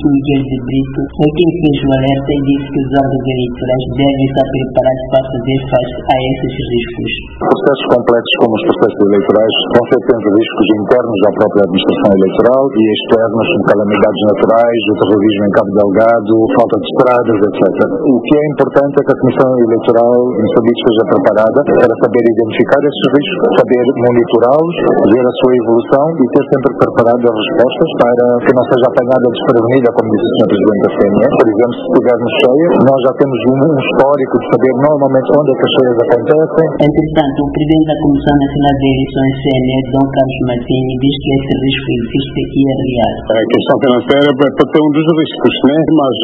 Henrique Miguel de Brito foi quem fez o alerta e disse que os órgãos eleitorais devem estar preparados para fazer face a esses riscos. Processos complexos como os processos eleitorais vão ser tendo riscos internos à própria administração eleitoral e externos, como calamidades naturais, o terrorismo em Cabo Delgado, falta de estradas, etc. O que é importante é que a Comissão Eleitoral de Moçambique esteja preparada para saber identificar esses riscos, saber monitorá-los, ver a sua evolução e ter sempre preparadas respostas para que não seja apanhada desprevenida, como disse o Sr. Presidente da CNE. Por exemplo, se tivermos cheias, nós já temos um histórico de saber normalmente onde é que as cheias acontecem. Entretanto, o Presidente da Comissão Nacional de Eleições CNE, Dom Carlos Martini, diz que esse risco existe e é real. A questão financeira pode ser um dos riscos, né? Mas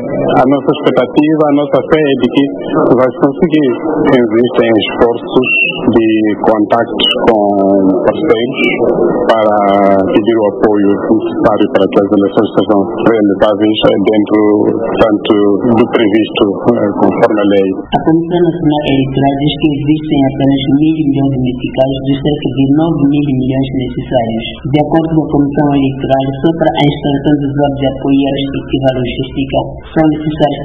a nossa expectativa, a nossa fé é de que vai se conseguir. Existem esforços de contactos com parceiros para pedir o apoio necessário para que as eleições sejam realizáveis dentro tanto do previsto conforme a lei. A Comissão Nacional Eleitoral diz que existem apenas 1.000 milhões de meticais dos cerca de 9.000 milhões necessários. De acordo com a Comissão Eleitoral, só para a instalação dos órgãos de apoio e a respectiva logística são necessários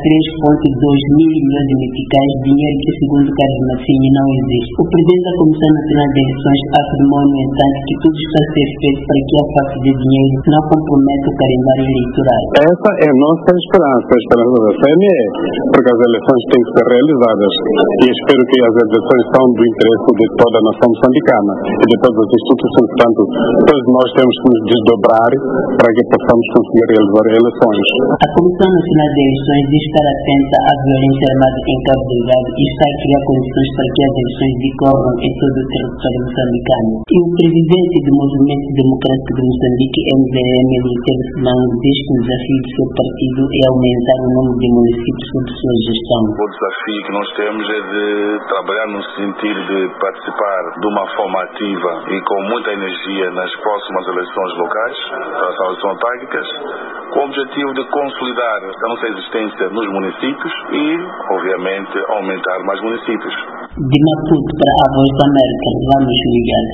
3,2 mil milhões de meticais, dinheiro que, segundo Carlos Martini, não existe. O Presidente da Comissão Nacional de Eleições afirmou, no entanto, que tudo está a ser feito para que a falta de dinheiro não comprometa o calendário eleitoral. Essa é a nossa esperança, a esperança da CNE, porque as eleições têm que ser realizadas e espero que as eleições são do interesse de toda a nação moçambicana e de todas as instituições. Portanto, todos nós temos que nos desdobrar para que possamos conseguir realizar eleições. A Comissão Nacional de Eleições diz estar atenta à violência armada em Cabo Delgado e está a criar condições para que as eleições decorram em todo o território moçambicano. E o presidente do Movimento Democrático de Moçambique, MDM, Lutero Simango, diz que o desafio do seu partido é aumentar o número de municípios sob sua gestão. O desafio que nós temos é de trabalhar no sentido de participar de uma forma ativa e com muita energia nas próximas eleições locais, as eleições autárquicas, com o objetivo de consolidar a nossa existência nos municípios e, obviamente, aumentar mais municípios. De Maputo para a Voz da América, vamos ligar.